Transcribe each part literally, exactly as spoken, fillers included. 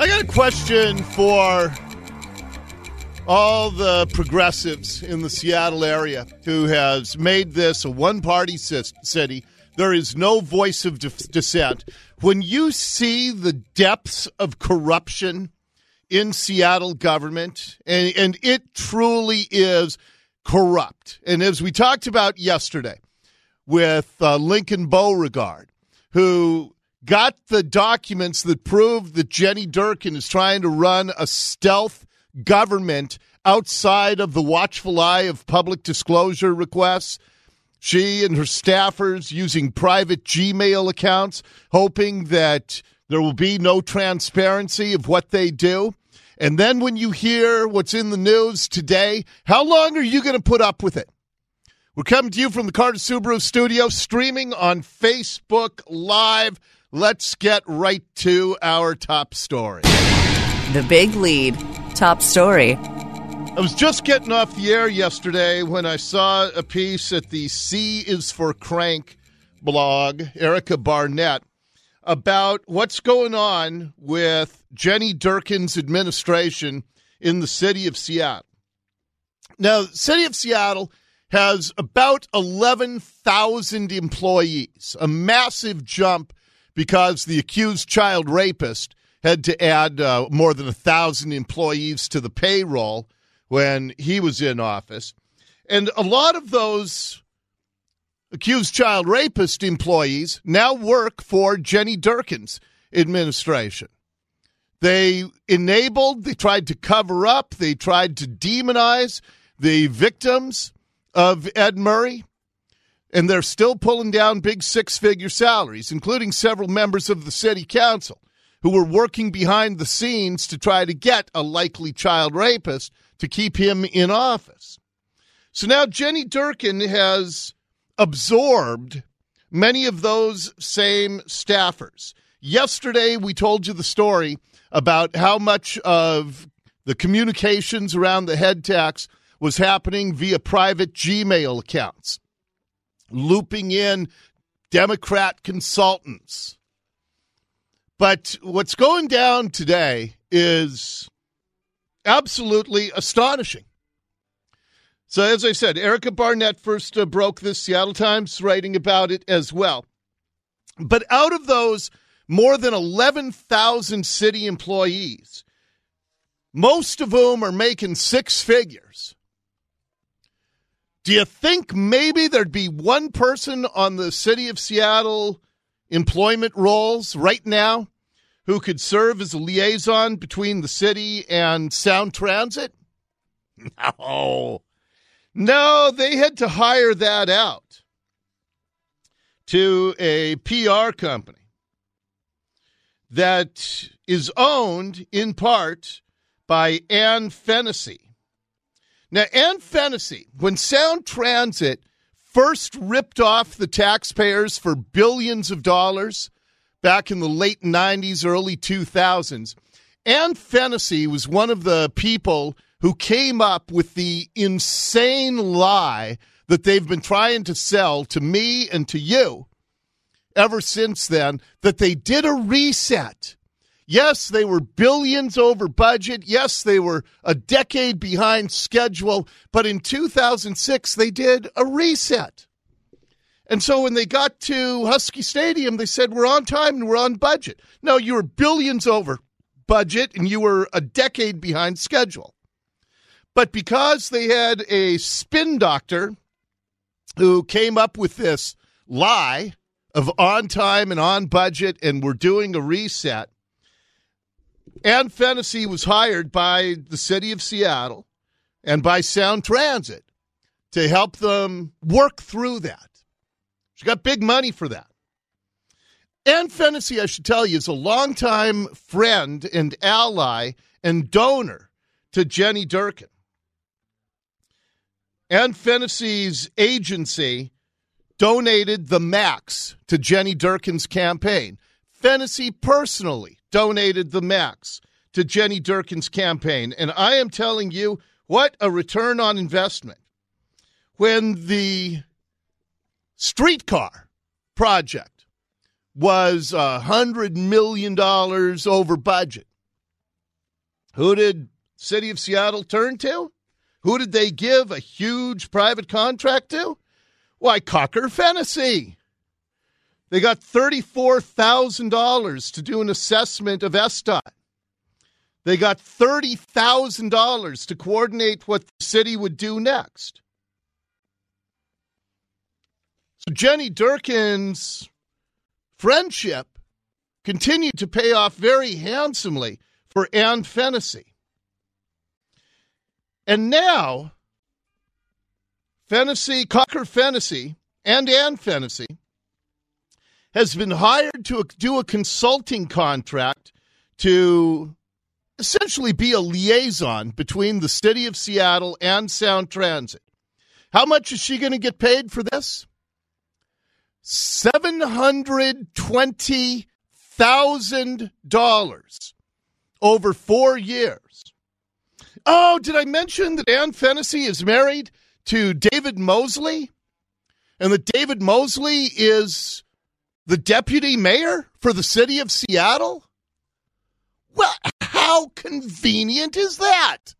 got a question for all the progressives in the Seattle area who has made this a one-party city. There is no voice of dissent. When you see the depths of corruption in Seattle government, and, and it truly is corrupt. And as we talked about yesterday with uh, Lincoln Beauregard, who got the documents that proved that Jenny Durkan is trying to run a stealth government outside of the watchful eye of public disclosure requests. She and her staffers using private Gmail accounts, hoping that there will be no transparency of what they do. And then when you hear what's in the news today, how long are you going to put up with it? We're coming to you from the Carter Subaru studio, streaming on Facebook Live. Let's get right to our top story. The big lead. Top story. I was just getting off the air yesterday when I saw a piece at the C is for Crank blog, Erica Barnett, about what's going on with Jenny Durkan's administration in the city of Seattle. Now, the city of Seattle has about eleven thousand employees, a massive jump because the accused child rapist had to add uh, more than one thousand employees to the payroll when he was in office. And a lot of those accused child rapist employees now work for Jenny Durkan's administration. They enabled, they tried to cover up, they tried to demonize the victims of Ed Murray, and they're still pulling down big six-figure salaries, including several members of the city council who were working behind the scenes to try to get a likely child rapist to keep him in office. So now Jenny Durkan has absorbed many of those same staffers. Yesterday, we told you the story about how much of the communications around the head tax was happening via private Gmail accounts, looping in Democrat consultants. But what's going down today is absolutely astonishing. So as I said, Erica Barnett first uh, broke this, Seattle Times writing about it as well. But out of those more than eleven thousand city employees, most of whom are making six figures, do you think maybe there'd be one person on the city of Seattle employment rolls right now who could serve as a liaison between the city and Sound Transit? No. No, they had to hire that out to a P R company that is owned in part by Ann Fennessy. Now, Ann Fennessy, when Sound Transit first ripped off the taxpayers for billions of dollars back in the late nineties, early two thousands, Ann Fennessy was one of the people who came up with the insane lie that they've been trying to sell to me and to you ever since then, that they did a reset. Yes, they were billions over budget. Yes, they were a decade behind schedule. But in two thousand six, they did a reset. And so when they got to Husky Stadium, they said, we're on time and we're on budget. No, you were billions over budget and you were a decade behind schedule. But because they had a spin doctor who came up with this lie of on time and on budget and we're doing a reset, Ann Fennessy was hired by the city of Seattle and by Sound Transit to help them work through that. She got big money for that. Ann Fennessy, I should tell you, is a longtime friend and ally and donor to Jenny Durkan. Ann Fennessy's agency donated the max to Jenny Durkan's campaign. Fennessy personally donated the max to Jenny Durkan's campaign. And I am telling you, what a return on investment. When the streetcar project was one hundred million dollars over budget, Who did City of Seattle turn to? Who did they give a huge private contract to? Why, Cocker Fennessy. They got thirty-four thousand dollars to do an assessment of S D O T. They got thirty thousand dollars to coordinate what the city would do next. So Jenny Durkin's friendship continued to pay off very handsomely for Ann Fennessy. And now, Fennessy, Cocker Fennessy, and Ann Fennessy has been hired to do a consulting contract to essentially be a liaison between the City of Seattle and Sound Transit. How much is she going to get paid for this? seven hundred twenty thousand dollars over four years. Oh, did I mention that Ann Fennessy is married to David Mosley? And that David Mosley is the deputy mayor for the city of Seattle? Well, how convenient is that?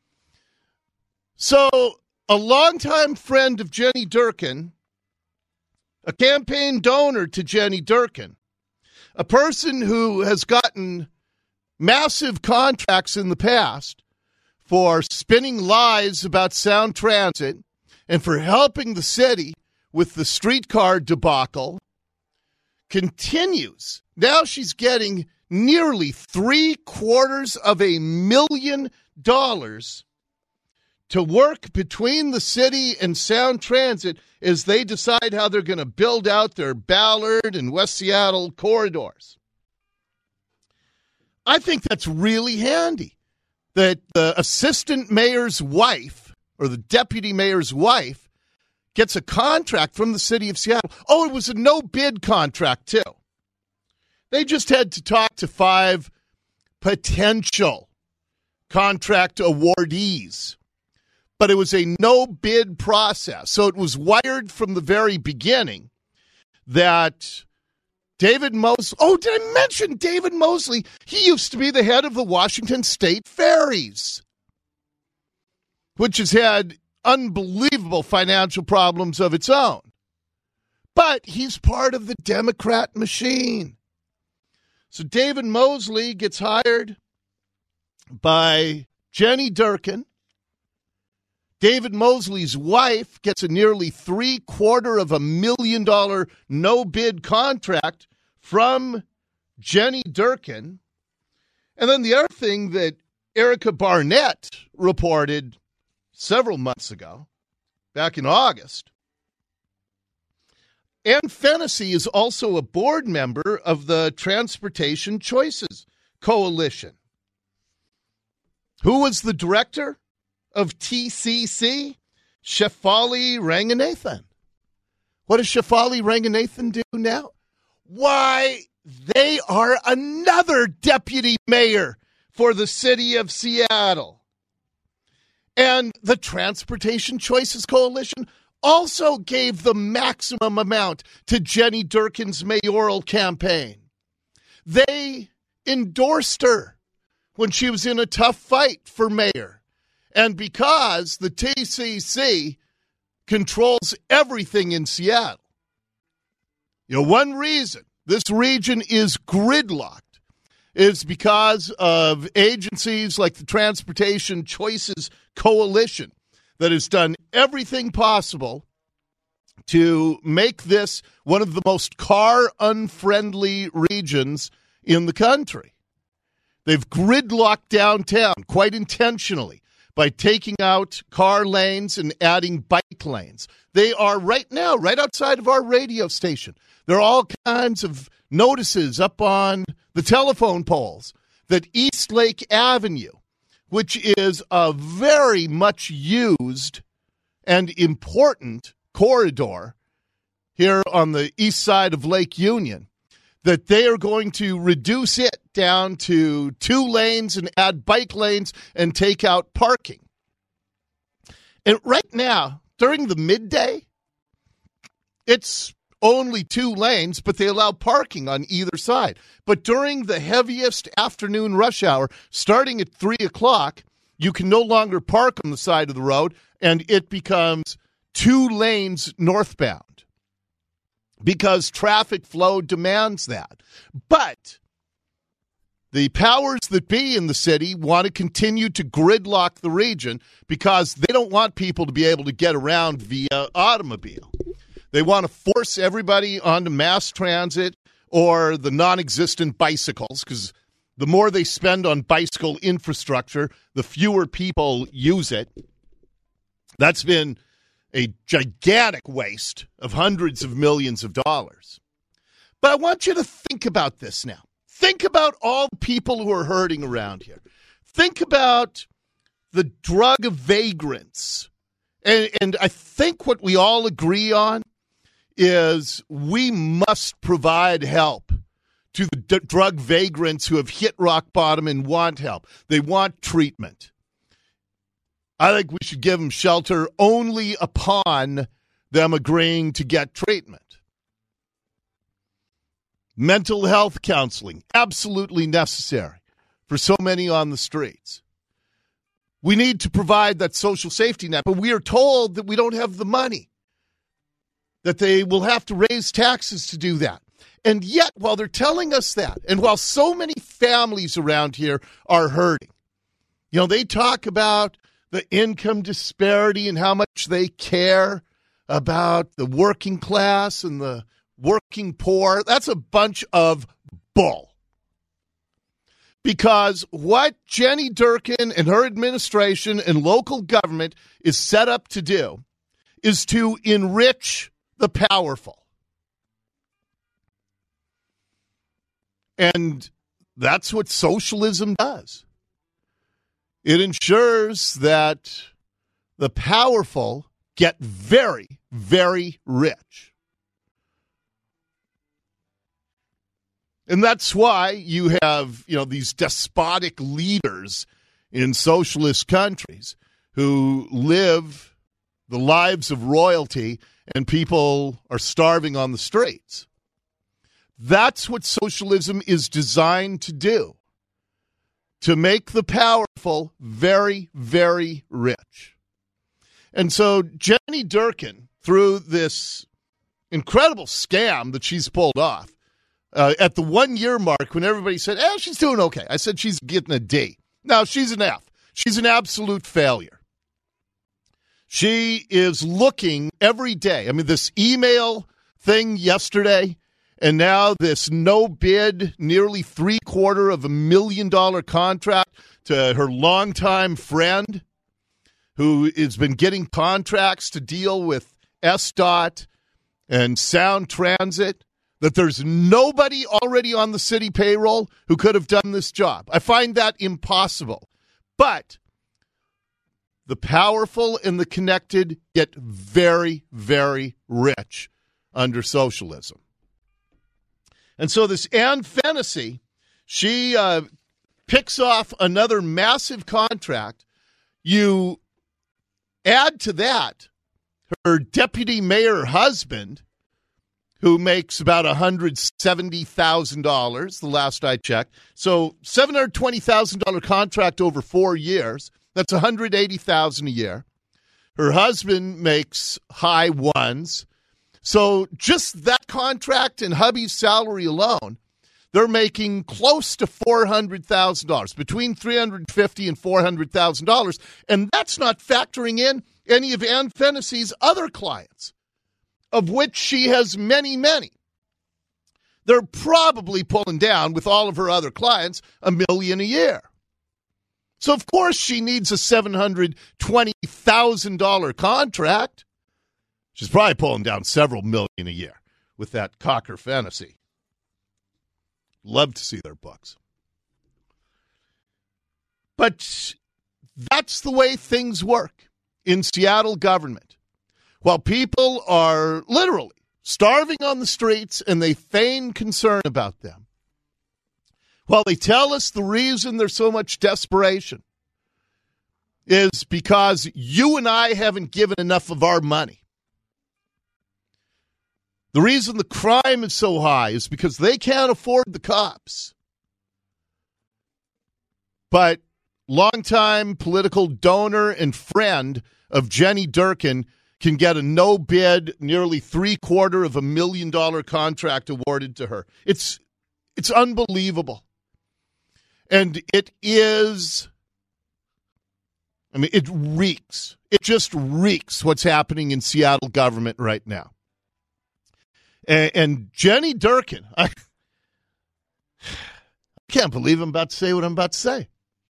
So, a longtime friend of Jenny Durkin, a campaign donor to Jenny Durkin, a person who has gotten massive contracts in the past for spinning lies about Sound Transit and for helping the city with the streetcar debacle, continues. Now she's getting nearly three quarters of a million dollars to work between the city and Sound Transit as they decide how they're going to build out their Ballard and West Seattle corridors. I think that's really handy that the assistant mayor's wife or the deputy mayor's wife gets a contract from the city of Seattle. Oh, it was a no-bid contract, too. They just had to talk to five potential contract awardees. But it was a no-bid process. So it was wired from the very beginning that David Mosley, oh, did I mention David Mosley? He used to be the head of the Washington State Ferries, which has had unbelievable financial problems of its own. But he's part of the Democrat machine. So David Mosley gets hired by Jenny Durkin. David Mosley's wife gets a nearly three-quarter of a million dollar no-bid contract from Jenny Durkin. And then the other thing that Erica Barnett reported several months ago, back in August, Ann Fennessy is also a board member of the Transportation Choices Coalition. Who was the director of T C C? Shefali Ranganathan. What does Shefali Ranganathan do now? Why, they are another deputy mayor for the city of Seattle. And the Transportation Choices Coalition also gave the maximum amount to Jenny Durkin's mayoral campaign. They endorsed her when she was in a tough fight for mayor. And because the T C C controls everything in Seattle, you know, one reason this region is gridlocked is because of agencies like the Transportation Choices Coalition that has done everything possible to make this one of the most car-unfriendly regions in the country. They've gridlocked downtown quite intentionally by taking out car lanes and adding bike lanes. They are right now, right outside of our radio station. There are all kinds of notices up on the telephone poles that East Lake Avenue, which is a very much used and important corridor here on the east side of Lake Union, that they are going to reduce it down to two lanes and add bike lanes and take out parking. And right now, during the midday, it's only two lanes, but they allow parking on either side. But during the heaviest afternoon rush hour, starting at three o'clock, you can no longer park on the side of the road, and it becomes two lanes northbound because traffic flow demands that. But the powers that be in the city want to continue to gridlock the region because they don't want people to be able to get around via automobile. They want to force everybody onto mass transit or the non-existent bicycles, because the more they spend on bicycle infrastructure, the fewer people use it. That's been a gigantic waste of hundreds of millions of dollars. But I want you to think about this now. Think about all the people who are hurting around here. Think about the drug vagrants. And, and I think what we all agree on is we must provide help to the d- drug vagrants who have hit rock bottom and want help. They want treatment. I think we should give them shelter only upon them agreeing to get treatment. Mental health counseling, absolutely necessary for so many on the streets. We need to provide that social safety net, but we are told that we don't have the money, that they will have to raise taxes to do that. And yet, while they're telling us that, and while so many families around here are hurting, you know, they talk about the income disparity and how much they care about the working class and the working poor. That's a bunch of bull. Because what Jenny Durkan and her administration and local government is set up to do is to enrich the powerful. And that's what socialism does. It ensures that the powerful get very, very rich. And that's why you have, you know, these despotic leaders in socialist countries who live the lives of royalty and people are starving on the streets. That's what socialism is designed to do, to make the powerful very, very rich. And so Jenny Durkan, through this incredible scam that she's pulled off, uh, at the one-year mark when everybody said, eh, she's doing okay. I said she's getting a D. No, she's an F. She's an absolute failure. She is looking every day. I mean, this email thing yesterday, and now this no-bid, nearly three-quarter of a million-dollar contract to her longtime friend who has been getting contracts to deal with S DOT and Sound Transit, that there's nobody already on the city payroll who could have done this job. I find that impossible. But the powerful and the connected get very, very rich under socialism. And so this Ann Fennessy, she uh, picks off another massive contract. You add to that her deputy mayor husband, who makes about one hundred seventy thousand dollars, the last I checked. So seven hundred twenty thousand dollars contract over four years. That's one hundred eighty thousand dollars a year. Her husband makes high ones. So just that contract and hubby's salary alone, they're making close to four hundred thousand dollars, between three hundred fifty thousand dollars and four hundred thousand dollars. And that's not factoring in any of Ann Fennessy's other clients, of which she has many, many. They're probably pulling down, with all of her other clients, a million a year. So, of course, she needs a seven hundred twenty thousand dollars contract. She's probably pulling down several million a year with that Cocker Fantasy. Love to see their books. But that's the way things work in Seattle government. While people are literally starving on the streets and they feign concern about them, while they tell us the reason there's so much desperation is because you and I haven't given enough of our money. The reason the crime is so high is because they can't afford the cops. But longtime political donor and friend of Jenny Durkin can get a no-bid, nearly three-quarter of a million dollar contract awarded to her. It's it's unbelievable. And it is, I mean, it reeks. It just reeks what's happening in Seattle government right now. And, and Jenny Durkin, I, I can't believe I'm about to say what I'm about to say.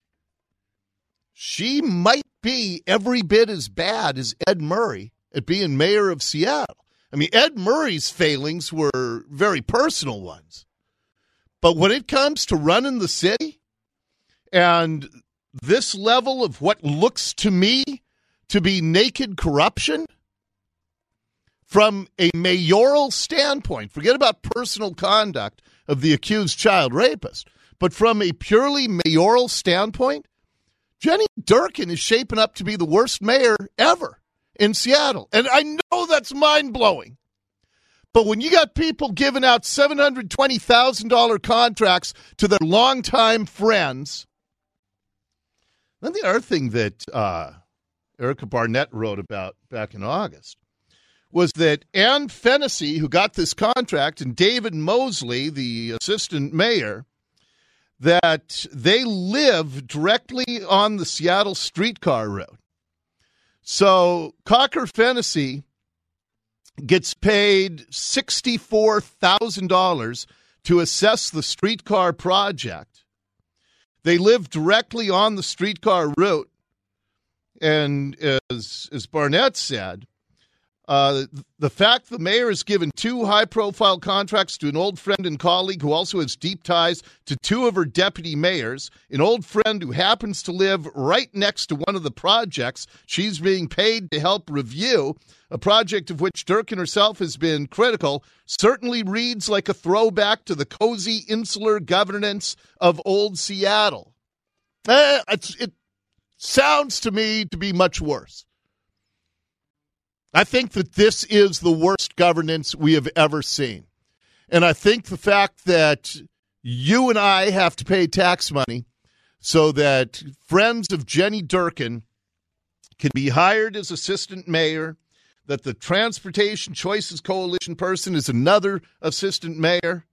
She might be every bit as bad as Ed Murray at being mayor of Seattle. I mean, Ed Murray's failings were very personal ones. But when it comes to running the city and this level of what looks to me to be naked corruption, from a mayoral standpoint, forget about personal conduct of the accused child rapist, but from a purely mayoral standpoint, Jenny Durkin is shaping up to be the worst mayor ever in Seattle. And I know that's mind-blowing. But when you got people giving out seven hundred twenty thousand dollars contracts to their longtime friends, then the other thing that uh, Erica Barnett wrote about back in August was that Ann Fennessy, who got this contract, and David Mosley, the assistant mayor, that they live directly on the Seattle streetcar route. So Cocker Fennessy gets paid sixty-four thousand dollars to assess the streetcar project. They live directly on the streetcar route. And as, as Barnett said, Uh, the fact the mayor has given two high-profile contracts to an old friend and colleague who also has deep ties to two of her deputy mayors, an old friend who happens to live right next to one of the projects she's being paid to help review, a project of which Durkin herself has been critical, certainly reads like a throwback to the cozy insular governance of old Seattle. Eh, it's, it sounds to me to be much worse. I think that this is the worst governance we have ever seen. And I think the fact that you and I have to pay tax money so that friends of Jenny Durkin can be hired as assistant mayor, that the Transportation Choices Coalition person is another assistant mayor,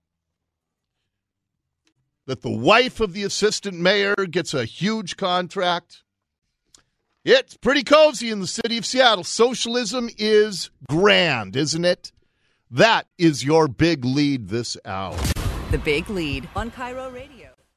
that the wife of the assistant mayor gets a huge contract. It's pretty cozy in the city of Seattle. Socialism is grand, isn't it? That is your big lead this hour. The Big Lead on Cairo Radio.